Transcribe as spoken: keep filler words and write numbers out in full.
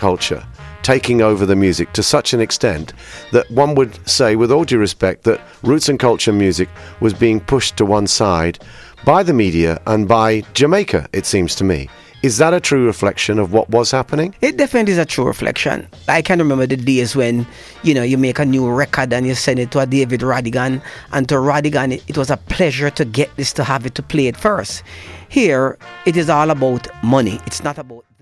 culture taking over the music to such an extent that one would say, with all due respect, that roots and culture music was being pushed to one side by the media and by Jamaica, it seems to me. Is that a true reflection of what was happening? It definitely is a true reflection. I can remember the days when, you know, you make a new record and you send it to a David Radigan, and to Radigan it, it was a pleasure to get this, to have it, to play it first. Here, it is all about money. It's not about